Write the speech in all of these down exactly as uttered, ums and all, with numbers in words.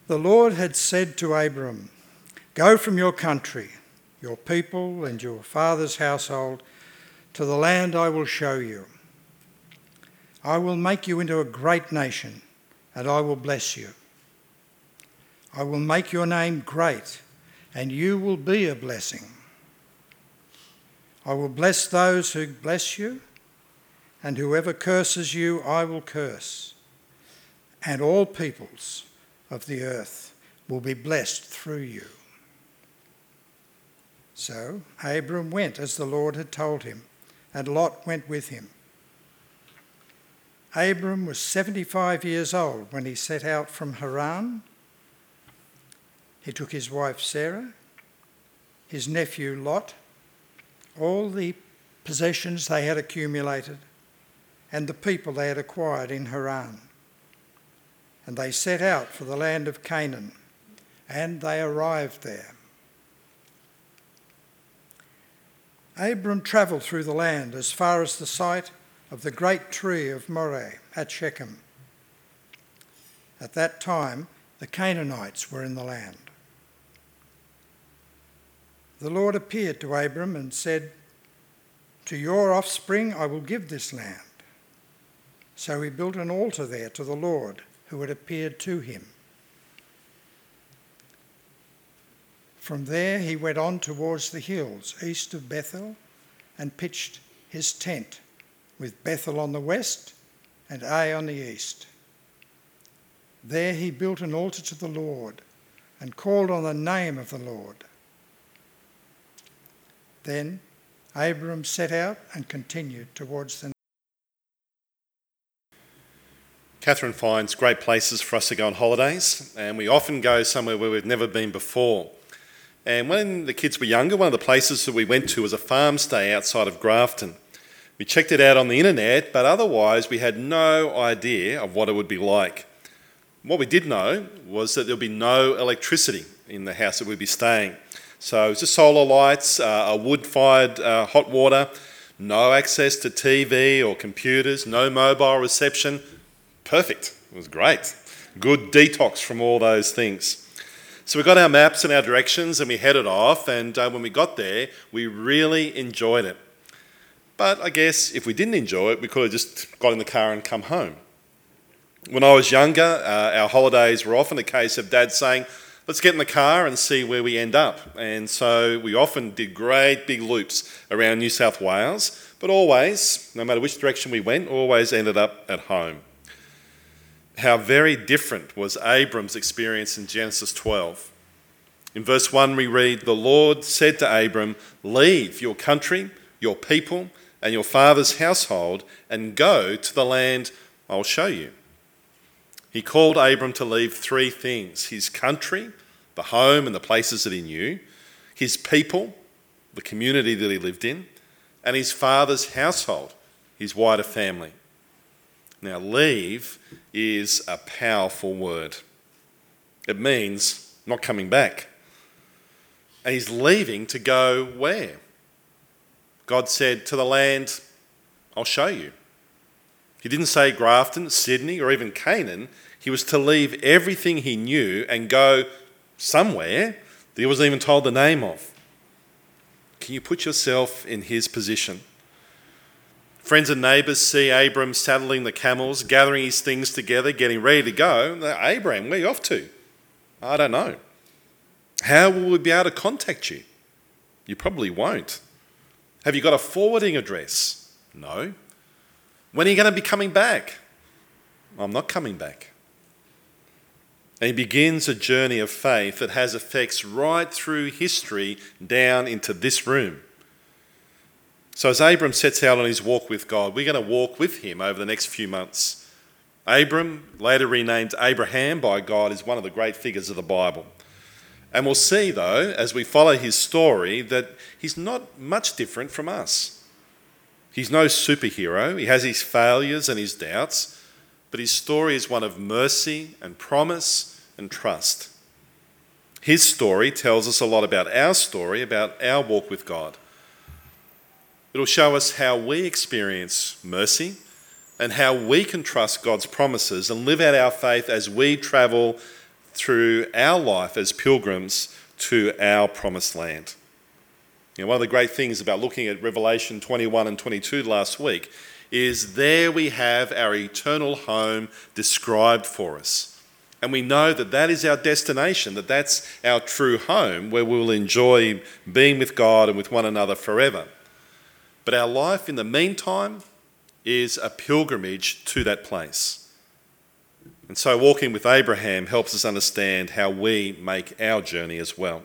The Lord had said to Abram, "Go from your country, your people and your father's household to the land I will show you. I will make you into a great nation, and I will bless you. I will make your name great, and you will be a blessing. I will bless those who bless you, and whoever curses you I will curse. And all peoples of the earth will be blessed through you." So Abram went as the Lord had told him, and Lot went with him. Abram was seventy-five years old when he set out from Haran. He took his wife Sarah, his nephew Lot, all the possessions they had accumulated, and the people they had acquired in Haran. And they set out for the land of Canaan, and they arrived there. Abram travelled through the land as far as the site of the great tree of Moreh at Shechem. At that time, the Canaanites were in the land. The Lord appeared to Abram and said, "To your offspring I will give this land." So he built an altar there to the Lord who had appeared to him. From there he went on towards the hills east of Bethel and pitched his tent, with Bethel on the west and Ai on the east. There he built an altar to the Lord and called on the name of the Lord. Then Abram set out and continued towards the... Catherine finds great places for us to go on holidays, and we often go somewhere where we've never been before. And when the kids were younger, one of the places that we went to was a farm stay outside of Grafton. We checked it out on the internet, but otherwise we had no idea of what it would be like. What we did know was that there would be no electricity in the house that we'd be staying. So it was just solar lights, uh, a wood-fired uh, hot water, no access to T V or computers, no mobile reception. Perfect. It was great. Good detox from all those things. So we got our maps and our directions and we headed off, and uh, when we got there, we really enjoyed it. But I guess if we didn't enjoy it, we could have just got in the car and come home. When I was younger, uh, our holidays were often a case of Dad saying, "Let's get in the car and see where we end up." And so we often did great big loops around New South Wales, but always, no matter which direction we went, always ended up at home. How very different was Abram's experience in Genesis twelve. In verse one we read, "The Lord said to Abram, 'Leave your country, your people, and your father's household, and go to the land I will show you.'" He called Abram to leave three things: his country, the home and the places that he knew, his people, the community that he lived in, and his father's household, his wider family. Now, leave is a powerful word. It means not coming back. And he's leaving to go where? God said, "To the land I'll show you." He didn't say Grafton, Sydney, or even Canaan. He was to leave everything he knew and go somewhere that he wasn't even told the name of. Can you put yourself in his position? Friends and neighbours see Abram saddling the camels, gathering his things together, getting ready to go. "Abram, where are you off to?" "I don't know." "How will we be able to contact you?" "You probably won't." "Have you got a forwarding address?" "No." "When are you going to be coming back?" "I'm not coming back." And he begins a journey of faith that has effects right through history down into this room. So as Abram sets out on his walk with God, we're going to walk with him over the next few months. Abram, later renamed Abraham by God, is one of the great figures of the Bible. And we'll see, though, as we follow his story, that he's not much different from us. He's no superhero. He has his failures and his doubts, but his story is one of mercy and promise and trust. His story tells us a lot about our story, about our walk with God. It'll show us how we experience mercy and how we can trust God's promises and live out our faith as we travel through our life as pilgrims to our promised land. You know, one of the great things about looking at Revelation twenty-one and twenty-two last week is there we have our eternal home described for us. And we know that that is our destination, that that's our true home where we will enjoy being with God and with one another forever. But our life in the meantime is a pilgrimage to that place. And so walking with Abraham helps us understand how we make our journey as well.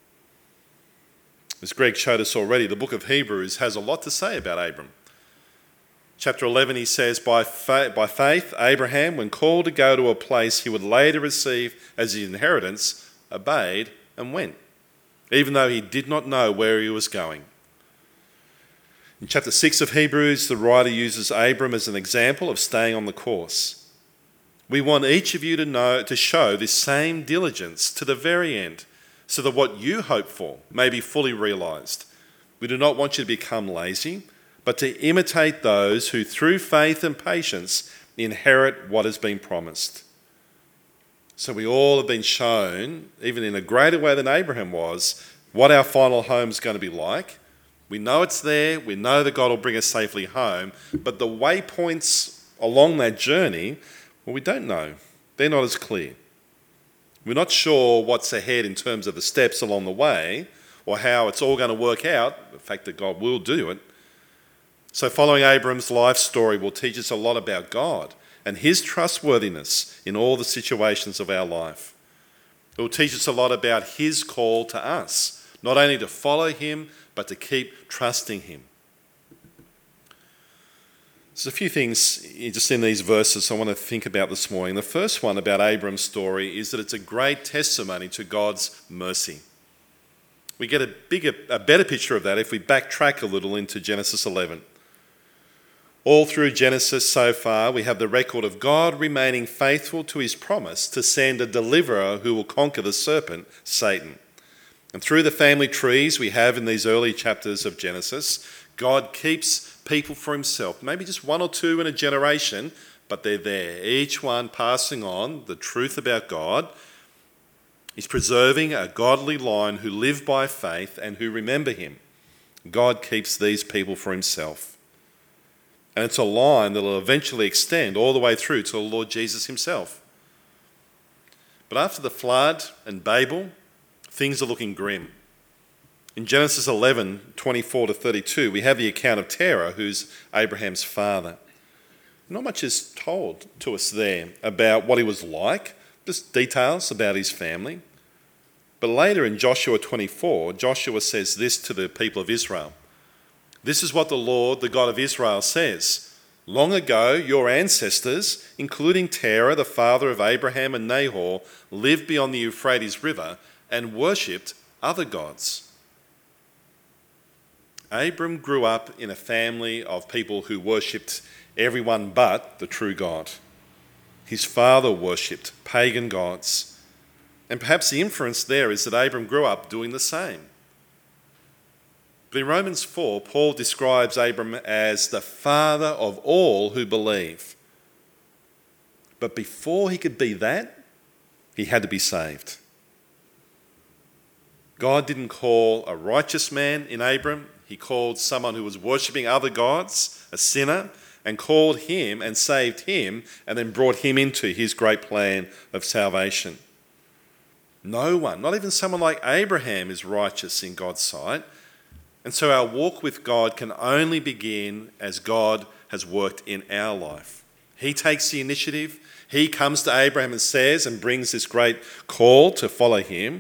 As Greg showed us already, the book of Hebrews has a lot to say about Abram. Chapter eleven, he says, by faith, by faith, Abraham, when called to go to a place he would later receive as his inheritance, obeyed and went, even though he did not know where he was going. In chapter six of Hebrews, the writer uses Abram as an example of staying on the course. We want each of you to know, to show this same diligence to the very end, so that what you hope for may be fully realised. We do not want you to become lazy, but to imitate those who through faith and patience inherit what has been promised. So we all have been shown, even in a greater way than Abraham was, what our final home is going to be like. We know it's there, we know that God will bring us safely home, but the waypoints along that journey, well, we don't know. They're not as clear. We're not sure what's ahead in terms of the steps along the way or how it's all going to work out, the fact that God will do it. So following Abram's life story will teach us a lot about God and his trustworthiness in all the situations of our life. It will teach us a lot about his call to us, not only to follow him, but to keep trusting him. There's a few things just in these verses I want to think about this morning. The first one about Abram's story is that it's a great testimony to God's mercy. We get a bigger, a better picture of that if we backtrack a little into Genesis eleven. All through Genesis so far, we have the record of God remaining faithful to his promise to send a deliverer who will conquer the serpent, Satan. And through the family trees we have in these early chapters of Genesis, God keeps people for himself, maybe just one or two in a generation, but they're there, each one passing on the truth about God. He's preserving a godly line who live by faith and who remember him. God keeps these people for himself. And it's a line that will eventually extend all the way through to the Lord Jesus himself. But after the flood and Babel, things are looking grim. In Genesis eleven, twenty-four to thirty-two, we have the account of Terah, who's Abraham's father. Not much is told to us there about what he was like, just details about his family. But later in Joshua twenty-four, Joshua says this to the people of Israel. This is what the Lord, the God of Israel, says. Long ago, your ancestors, including Terah, the father of Abraham and Nahor, lived beyond the Euphrates River and worshipped other gods. Abram grew up in a family of people who worshipped everyone but the true God. His father worshipped pagan gods. And perhaps the inference there is that Abram grew up doing the same. But in Romans four, Paul describes Abram as the father of all who believe. But before he could be that, he had to be saved. God didn't call a righteous man in Abram. He called someone who was worshipping other gods, a sinner, and called him and saved him and then brought him into his great plan of salvation. No one, not even someone like Abraham, is righteous in God's sight. And so our walk with God can only begin as God has worked in our life. He takes the initiative. He comes to Abraham and says and brings this great call to follow him.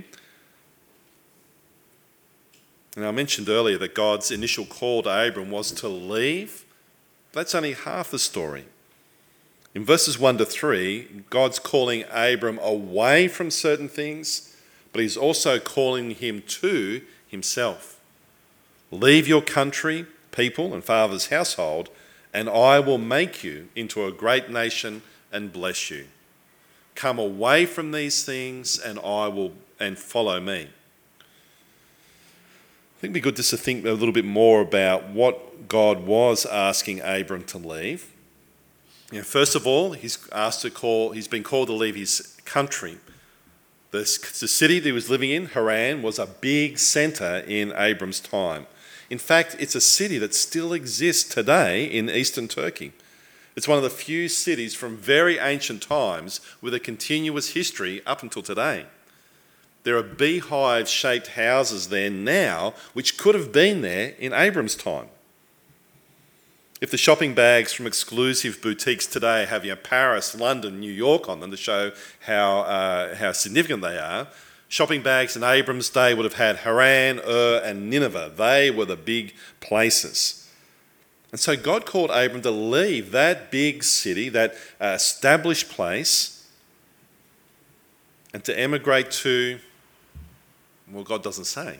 And I mentioned earlier that God's initial call to Abram was to leave. That's only half the story. In verses one to three, God's calling Abram away from certain things, but he's also calling him to himself. Leave your country, people, and father's household, and I will make you into a great nation and bless you. Come away from these things and I will and follow me. I think it'd be good just to think a little bit more about what God was asking Abram to leave. You know, first of all, he's asked to call, he's been called to leave his country. The, the city that he was living in, Haran, was a big centre in Abram's time. In fact, it's a city that still exists today in eastern Turkey. It's one of the few cities from very ancient times with a continuous history up until today. There are beehive-shaped houses there now which could have been there in Abram's time. If the shopping bags from exclusive boutiques today have, you know, Paris, London, New York on them to show how uh, how significant they are, shopping bags in Abram's day would have had Haran, Ur and Nineveh. They were the big places. And so God called Abram to leave that big city, that uh, established place, and to emigrate to, well, God doesn't say.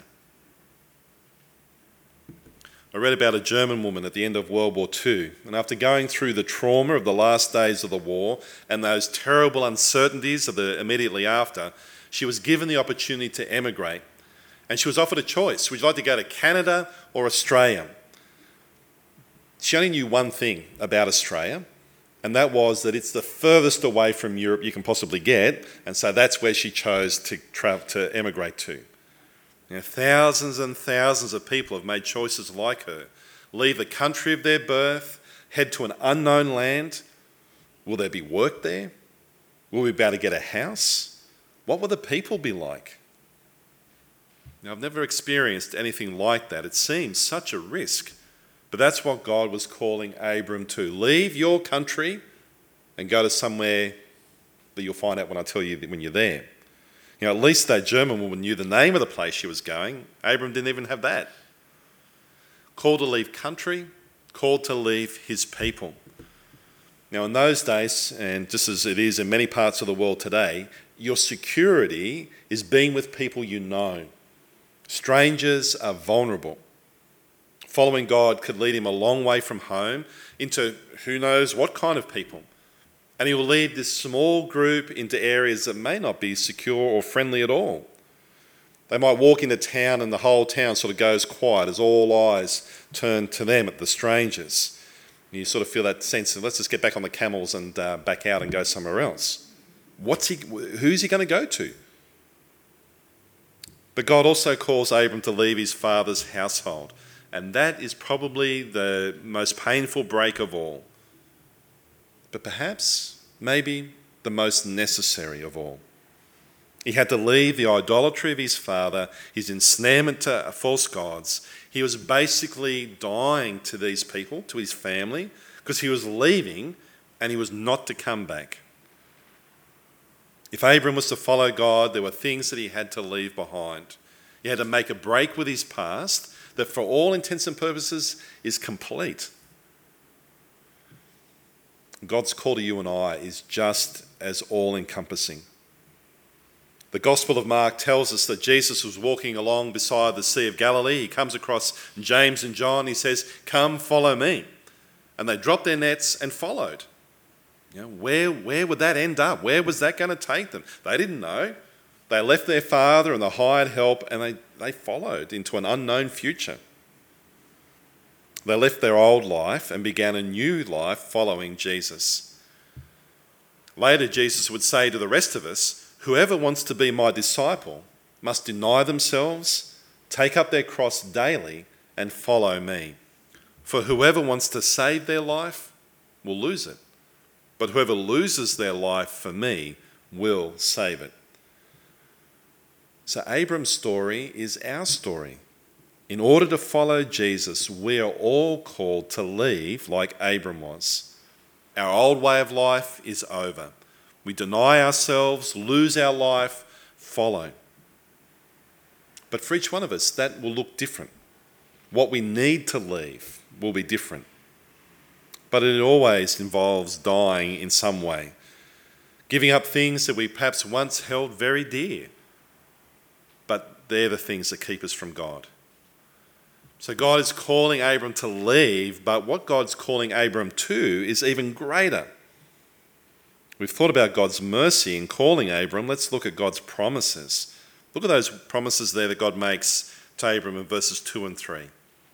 I read about a German woman at the end of World War Two, and after going through the trauma of the last days of the war and those terrible uncertainties of the immediately after, she was given the opportunity to emigrate. And she was offered a choice. Would you like to go to Canada or Australia? She only knew one thing about Australia, and that was that it's the furthest away from Europe you can possibly get, and so that's where she chose to travel, to emigrate to. You know, thousands and thousands of people have made choices like her. Leave the country of their birth, head to an unknown land. Will there be work there? Will we be able to get a house? What will the people be like? Now, I've never experienced anything like that. It seems such a risk. But that's what God was calling Abram to. Leave your country and go to somewhere that you'll find out when I tell you when you're there. You know, at least that German woman knew the name of the place she was going. Abram didn't even have that. Called to leave country, called to leave his people. Now, in those days, and just as it is in many parts of the world today, your security is being with people you know. Strangers are vulnerable. Following God could lead him a long way from home into who knows what kind of people. And he will lead this small group into areas that may not be secure or friendly at all. They might walk into town and the whole town sort of goes quiet as all eyes turn to them at the strangers. You sort of feel that sense of, let's just get back on the camels and uh, back out and go somewhere else. What's he? Who's he going to go to? But God also calls Abram to leave his father's household. And that is probably the most painful break of all. But perhaps, maybe, the most necessary of all. He had to leave the idolatry of his father, his ensnarement to false gods. He was basically dying to these people, to his family, because he was leaving and he was not to come back. If Abram was to follow God, there were things that he had to leave behind. He had to make a break with his past that for all intents and purposes is complete. God's call to you and I is just as all-encompassing. The Gospel of Mark tells us that Jesus was walking along beside the Sea of Galilee. He comes across James and John. He says, "Come, follow me." And they dropped their nets and followed. You know, where, where would that end up? Where was that going to take them? They didn't know. They left their father and the hired help and they, they followed into an unknown future. They left their old life and began a new life following Jesus. Later, Jesus would say to the rest of us, "Whoever wants to be my disciple must deny themselves, take up their cross daily, and follow me. For whoever wants to save their life will lose it, but whoever loses their life for me will save it." So Abram's story is our story. In order to follow Jesus, we are all called to leave like Abram was. Our old way of life is over. We deny ourselves, lose our life, follow. But for each one of us, that will look different. What we need to leave will be different. But it always involves dying in some way, giving up things that we perhaps once held very dear. But they're the things that keep us from God. So God is calling Abram to leave, but what God's calling Abram to is even greater. We've thought about God's mercy in calling Abram. Let's look at God's promises. Look at those promises there that God makes to Abram in verses two and three.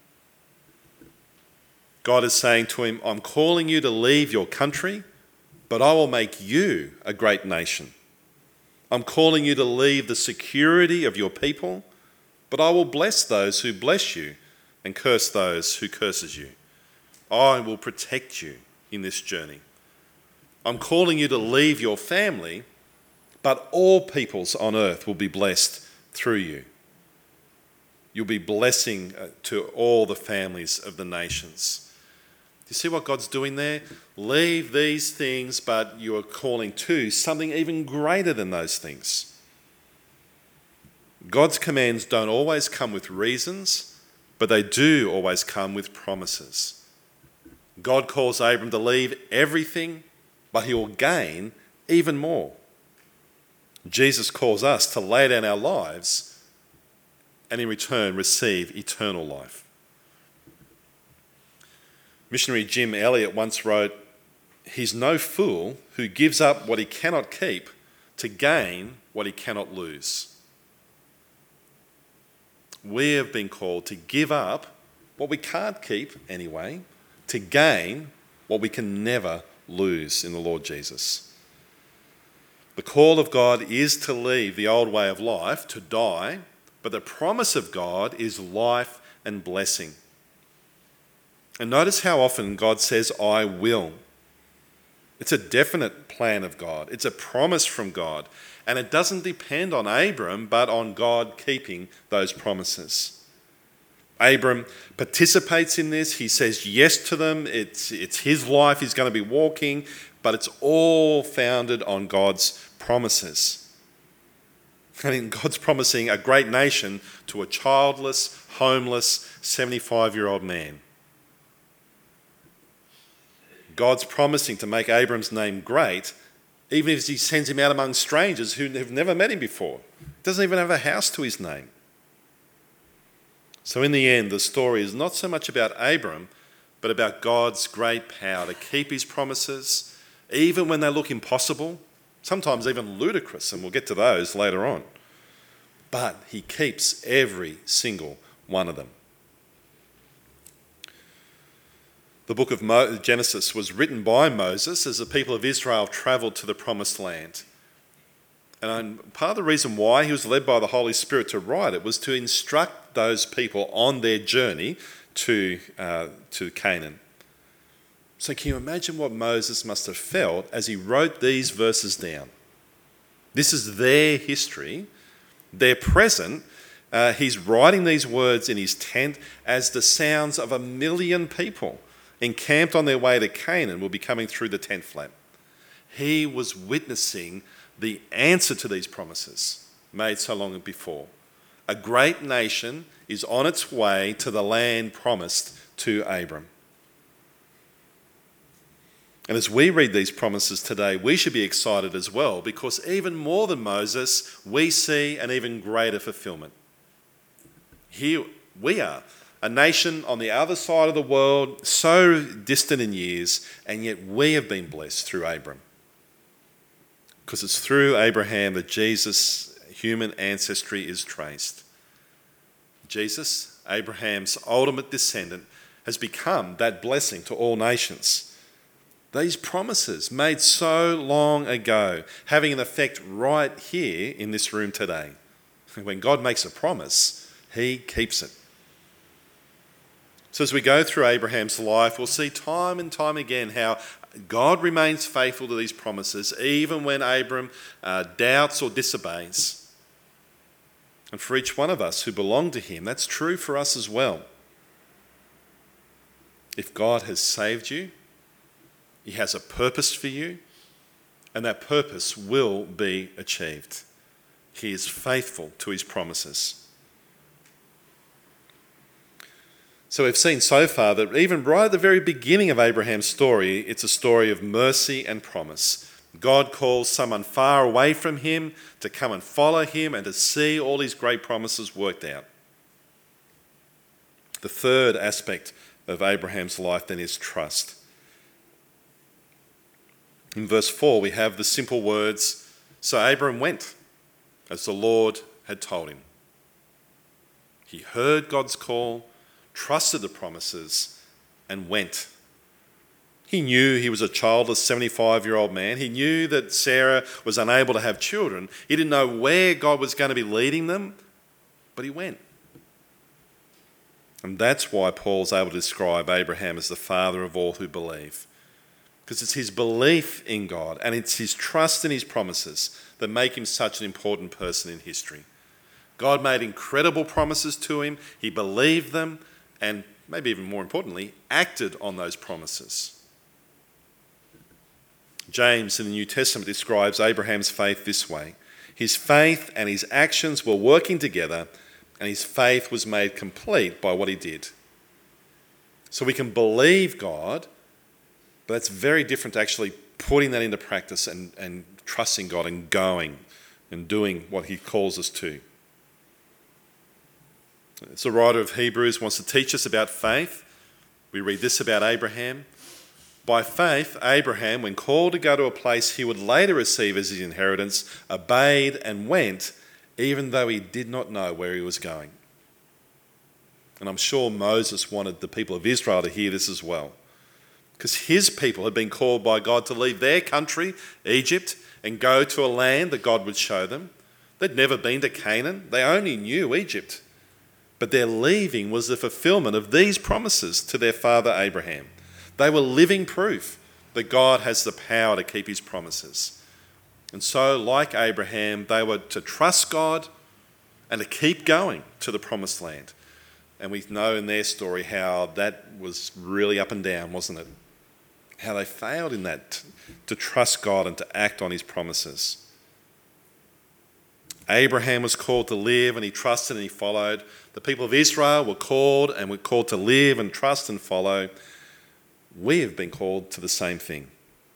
God is saying to him, "I'm calling you to leave your country, but I will make you a great nation. I'm calling you to leave the security of your people, but I will bless those who bless you and curse those who curses you. I will protect you in this journey. I'm calling you to leave your family, but all peoples on earth will be blessed through you. You'll be blessing to all the families of the nations. Do you see what God's doing there? Leave these things, but you are calling to something even greater than those things. God's commands don't always come with reasons, but they do always come with promises. God calls Abram to leave everything, but he will gain even more. Jesus calls us to lay down our lives and in return receive eternal life. Missionary Jim Elliot once wrote, "He's no fool who gives up what he cannot keep to gain what he cannot lose." We have been called to give up what we can't keep anyway, to gain what we can never lose in the Lord Jesus. The call of God is to leave the old way of life, to die, but the promise of God is life and blessing. And notice how often God says, "I will." It's a definite plan of God. It's a promise from God. And it doesn't depend on Abram, but on God keeping those promises. Abram participates in this. He says yes to them. It's, it's his life he's going to be walking, but it's all founded on God's promises. And God's promising a great nation to a childless, homeless, seventy-five-year-old man. God's promising to make Abram's name great, even if he sends him out among strangers who have never met him before. He doesn't even have a house to his name. So in the end, the story is not so much about Abram, but about God's great power to keep his promises, even when they look impossible, sometimes even ludicrous, and we'll get to those later on. But he keeps every single one of them. The book of Mo- Genesis was written by Moses as the people of Israel travelled to the promised land. And part of the reason why he was led by the Holy Spirit to write it was to instruct those people on their journey to, uh, to Canaan. So can you imagine what Moses must have felt as he wrote these verses down? This is their history, their present. Uh, he's writing these words in his tent as the sounds of a million people encamped on their way to Canaan will be coming through the tent flap. He was witnessing the answer to these promises made so long before. A great nation is on its way to the land promised to Abram. And as we read these promises today, we should be excited as well, because even more than Moses, we see an even greater fulfillment. Here we are, a nation on the other side of the world, so distant in years, and yet we have been blessed through Abram. Because it's through Abraham that Jesus' human ancestry is traced. Jesus, Abraham's ultimate descendant, has become that blessing to all nations. These promises made so long ago, having an effect right here in this room today. When God makes a promise, he keeps it. So as we go through Abraham's life, we'll see time and time again how God remains faithful to these promises, even when Abram uh, doubts or disobeys. And for each one of us who belong to him, that's true for us as well. If God has saved you, he has a purpose for you, and that purpose will be achieved. He is faithful to his promises. So we've seen so far that even right at the very beginning of Abraham's story, it's a story of mercy and promise. God calls someone far away from him to come and follow him and to see all his great promises worked out. The third aspect of Abraham's life then is trust. In verse four, we have the simple words, "So Abram went, as the Lord had told him." He heard God's call, trusted the promises, and went. He knew he was a childless seventy-five-year-old man. He knew that Sarah was unable to have children. He didn't know where God was going to be leading them, but he went. And that's why Paul's able to describe Abraham as the father of all who believe. Because it's his belief in God and it's his trust in his promises that make him such an important person in history. God made incredible promises to him. He believed them and, maybe even more importantly, acted on those promises. James in the New Testament describes Abraham's faith this way. His faith and his actions were working together, and his faith was made complete by what he did. So we can believe God, but that's very different to actually putting that into practice and, and trusting God and going and doing what he calls us to. As the writer of Hebrews wants to teach us about faith, we read this about Abraham. By faith, Abraham, when called to go to a place he would later receive as his inheritance, obeyed and went, even though he did not know where he was going. And I'm sure Moses wanted the people of Israel to hear this as well, because his people had been called by God to leave their country, Egypt, and go to a land that God would show them. They'd never been to Canaan. They only knew Egypt. But their leaving was the fulfillment of these promises to their father Abraham. They were living proof that God has the power to keep his promises. And so, like Abraham, they were to trust God and to keep going to the promised land. And we know in their story how that was really up and down, wasn't it? How they failed in that, to trust God and to act on his promises. Abraham was called to live and he trusted and he followed. The people of Israel were called and were called to live and trust and follow. We have been called to the same thing.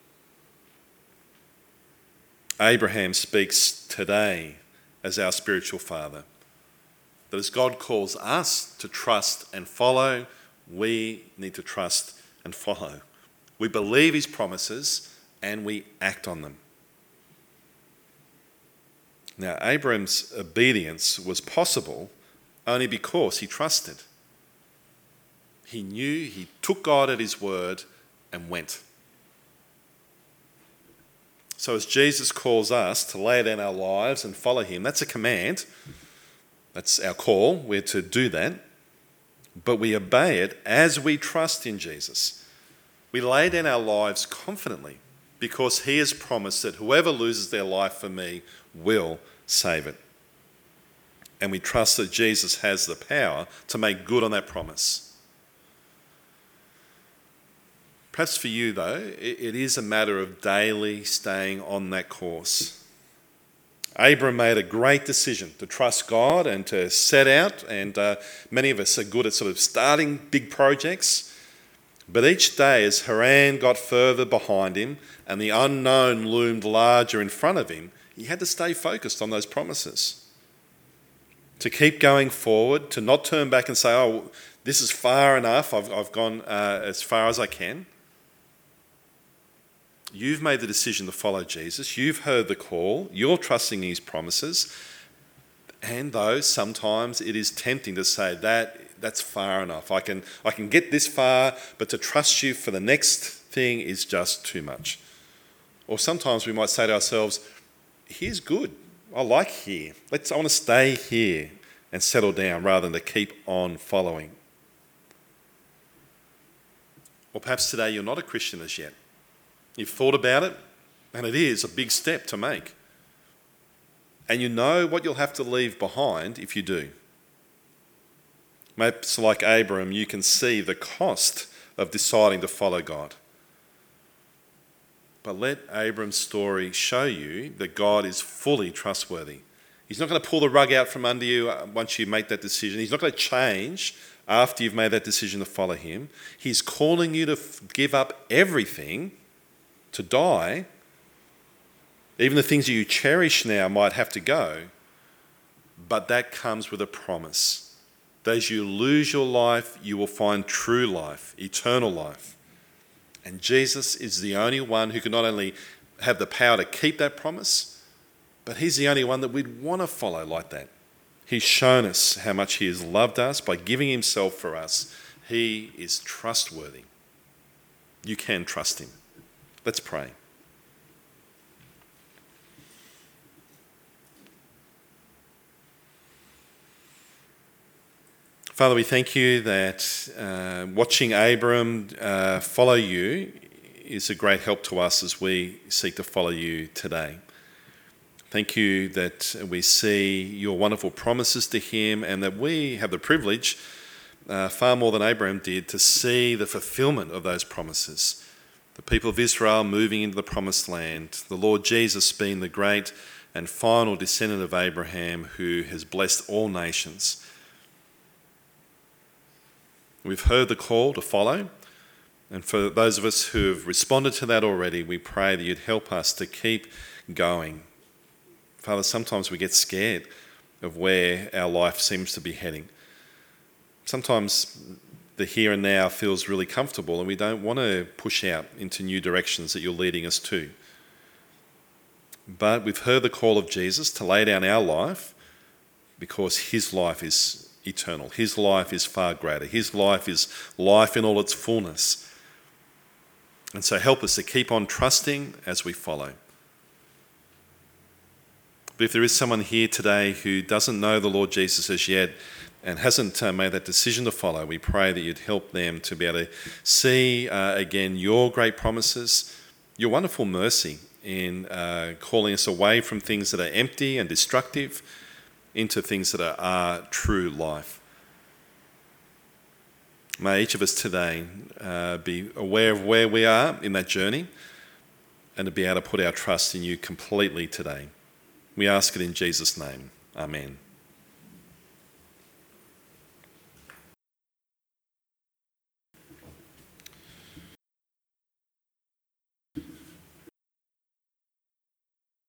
Abraham speaks today as our spiritual father. That as God calls us to trust and follow, we need to trust and follow. We believe his promises and we act on them. Now, Abraham's obedience was possible only because he trusted. He knew, he took God at his word and went. So as Jesus calls us to lay down our lives and follow him, that's a command. That's our call. We're to do that. But we obey it as we trust in Jesus. We lay down our lives confidently because he has promised that whoever loses their life for me will save it. And we trust that Jesus has the power to make good on that promise. Perhaps for you, though, it is a matter of daily staying on that course. Abram made a great decision to trust God and to set out, and uh, many of us are good at sort of starting big projects. But each day as Haran got further behind him and the unknown loomed larger in front of him, he had to stay focused on those promises. To keep going forward, to not turn back and say, oh, this is far enough, I've, I've gone uh, as far as I can. You've made the decision to follow Jesus. You've heard the call. You're trusting his promises. And though sometimes it is tempting to say that that's far enough. I can I can get this far, but to trust you for the next thing is just too much. Or sometimes we might say to ourselves, here's good. I like here. Let's I want to stay here and settle down rather than to keep on following. Or perhaps today you're not a Christian as yet. You've thought about it, and it is a big step to make. And you know what you'll have to leave behind if you do. Maybe like Abram, you can see the cost of deciding to follow God. But let Abram's story show you that God is fully trustworthy. He's not going to pull the rug out from under you once you make that decision. He's not going to change after you've made that decision to follow him. He's calling you to give up everything, to die. Even the things that you cherish now might have to go, but that comes with a promise. That as you lose your life, you will find true life, eternal life. And Jesus is the only one who can not only have the power to keep that promise, but he's the only one that we'd want to follow like that. He's shown us how much he has loved us by giving himself for us. He is trustworthy. You can trust him. Let's pray. Father, we thank you that uh, watching Abram uh, follow you is a great help to us as we seek to follow you today. Thank you that we see your wonderful promises to him and that we have the privilege, uh, far more than Abraham did, to see the fulfillment of those promises. The people of Israel moving into the promised land, the Lord Jesus being the great and final descendant of Abraham who has blessed all nations. We've heard the call to follow, and for those of us who have responded to that already, we pray that you'd help us to keep going. Father, sometimes we get scared of where our life seems to be heading. Sometimes the here and now feels really comfortable and we don't want to push out into new directions that you're leading us to. But we've heard the call of Jesus to lay down our life because his life is eternal. His life is far greater. His life is life in all its fullness. And so help us to keep on trusting as we follow. But if there is someone here today who doesn't know the Lord Jesus as yet and hasn't uh, made that decision to follow, we pray that you'd help them to be able to see uh, again your great promises, your wonderful mercy in uh, calling us away from things that are empty and destructive into things that are, are true life. May each of us today uh, be aware of where we are in that journey and to be able to put our trust in you completely today. We ask it in Jesus' name. Amen.